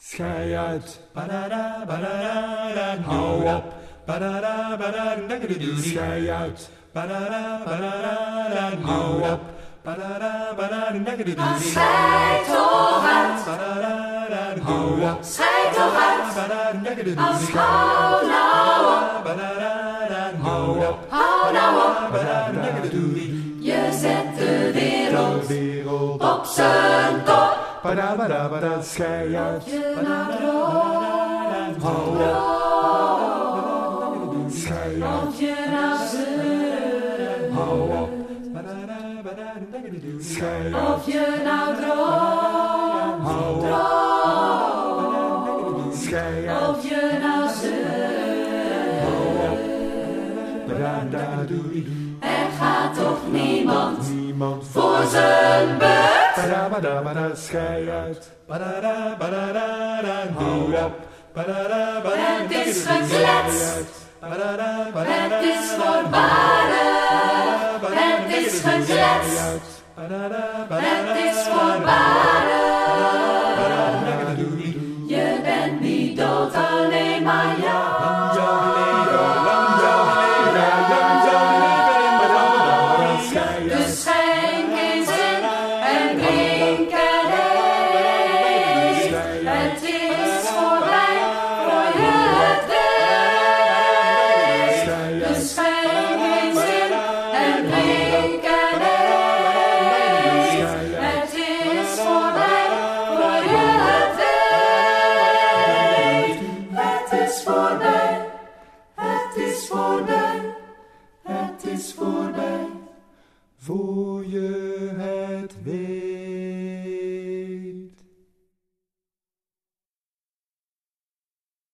Schei uit. Hou op. Schei uit. Hou op. Schei toch uit. Hou op. Schei toch uit. Hou nou op. Hou op. Hou nou op. Je zet de wereld op zijn kop. Schei uit. Je nou droomt. Schei uit. Of je nou zeurt. Hou op. Schei uit. Of je nou droomt. Schei uit. Of je nou zeurt. Er gaat toch niemand voor zijn beurt. Schei uit. Hou op. Het is geklets. Het is voorbarig. Het is geklets. Het is voorbarig.